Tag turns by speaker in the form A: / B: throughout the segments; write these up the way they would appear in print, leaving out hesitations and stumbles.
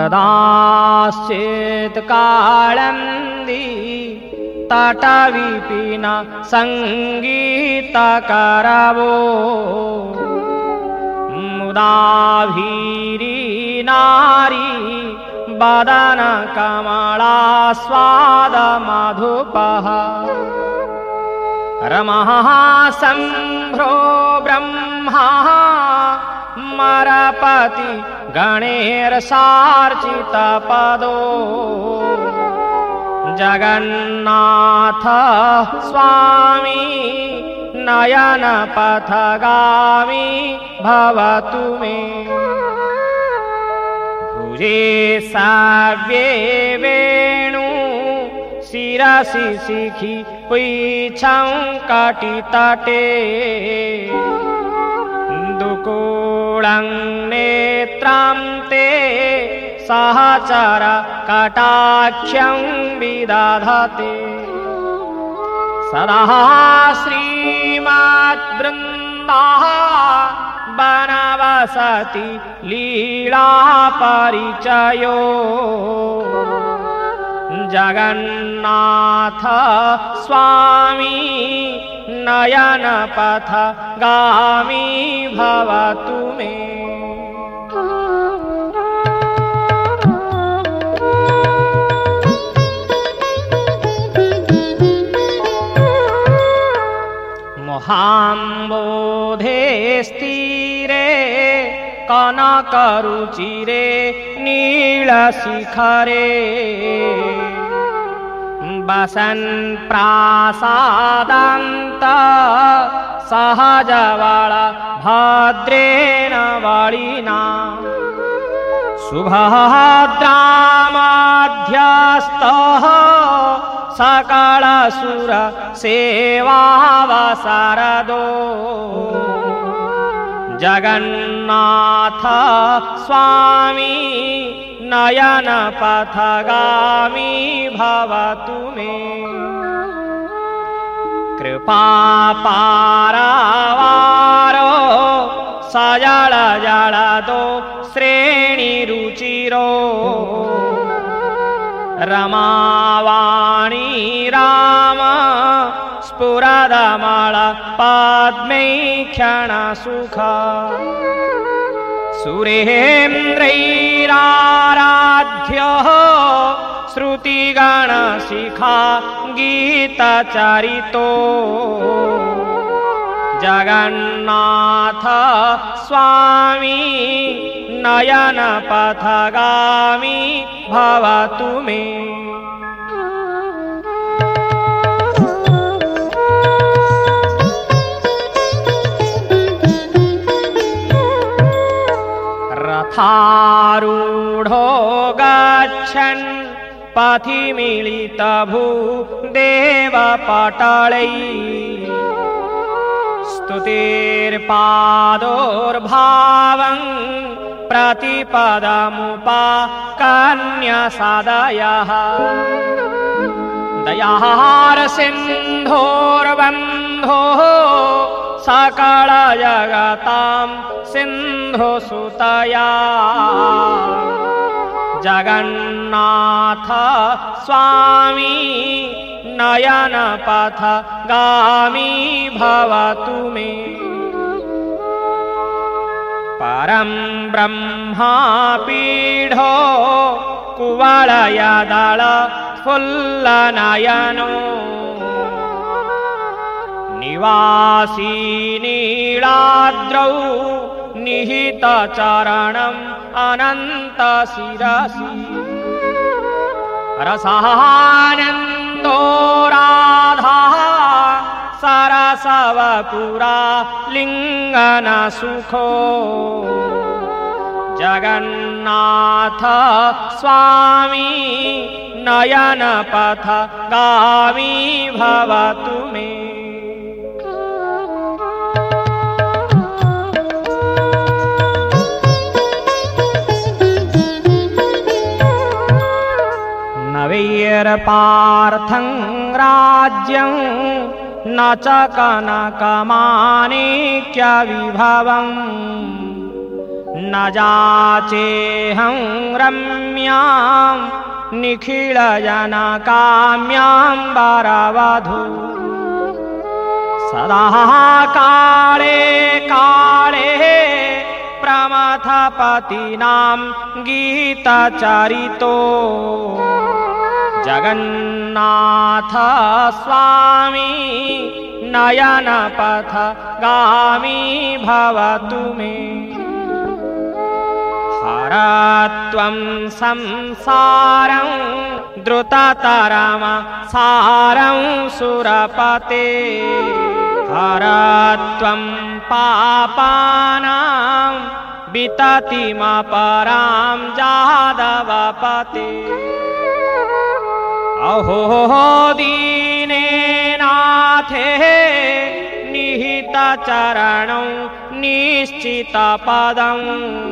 A: कदाश्चित् काळन्दी तटविपिन सङ्गीतकरवो मुदाभीरी नारी वदन कमलास्वाद मधुपः रमः सम्भ्रो ब्रह्मा मरपति गणेर्सार्चितपदो जगन्नाथ स्वामी नयनपथगामी भवतु मे भुजे साव्ये वेणु शिरसि शिखि पुच्छं कटितटे दुकूलं नेत्रं ते सहचर कटाक्षं विदधते सदा श्रीमद्वृन्दः वनवसति लीला परिचयो जगन्नाथ स्वामी नयनपथगामी भवतु मे मोहाम्बोधे स्थिरे कनकरुचिरे नीलशिखरे वसन् प्रासादान्त सहजवळ भद्रेण वळिना सुभद्रामध्यस्थः सकलसुर सेवावसरदो जगन्नाथ स्वामी नयनपथगामी भवतु मे कृपापारवारो सजल जलदो श्रेणिरुचिरो रमावाणी राम स्फुरदमल पद्मैक्षणसुख सुरेन्द्रैराराध्यः श्रुतिगणशिखा गीतचरितो जगन्नाथ स्वामी नयनपथगामी भवतु मे रथारूढो गच्छन् पथि मिलितभूदेवपटलै स्तुतिर्पादोर्भावं प्रतिपदमुपाकन्यसदयः दयार्सिन्धोर्बन्धोः सकलजगतां सिन्धुसुतया जगन्नाथ स्वामी नयनपथगामी भवतु मे परं ब्रह्मापीठो कुवलयदल फुल्लनयनो निवासी नीलाद्रौ निहितचरणम् अनन्तशिरसि रसानन्दो राधा सरसवपुरा लिङ्गनसुखो जगन्नाथ स्वामी नयनपथगामी भवतु मे नवैर्पार्थं राज्यं न च कनकमाणिक्यविभवं न जाचेऽहं रम्यां निखिलजनकाम्यां वरवधू सदा काले काले प्रमथपतीनां गीतचरितो जगन्नाथ स्वामी नयनपथगामी भवतु मे हर त्वं संसारं द्रुततरमसारं सुरपते हर त्वं पापानां विततिमपरां जादवपते अहो दीनेनाथे निहितचरणौ निश्चितपदं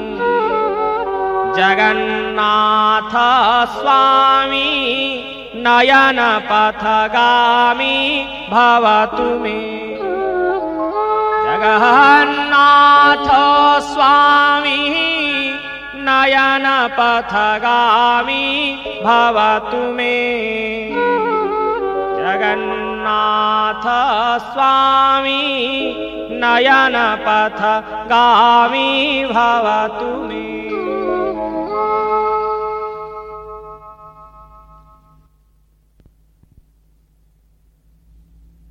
A: जगन्नाथ स्वामी नयनपथगामी भवतु मे जगन्नाथ स्वामी नयनपथगामी भवतु मे जगन्नाथ स्वामी नयनपथगामी भवतु मे।